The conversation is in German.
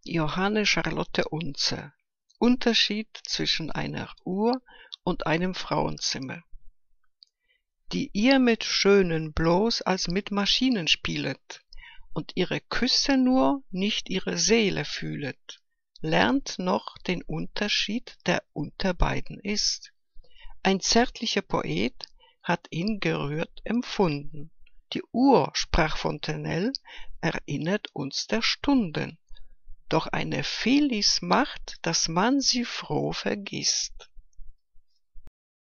Johanne Charlotte Unze. Unterschied zwischen einer Uhr und einem Frauenzimmer. Die ihr mit Schönen bloß als mit Maschinen spielet und ihre Küsse nur, nicht ihre Seele fühlet, lernt noch den Unterschied, der unter beiden ist. Ein zärtlicher Poet hat ihn gerührt empfunden. Die Uhr, sprach Fontenelle, erinnert uns der Stunden, doch eine Phyllis macht, dass man sie froh vergisst.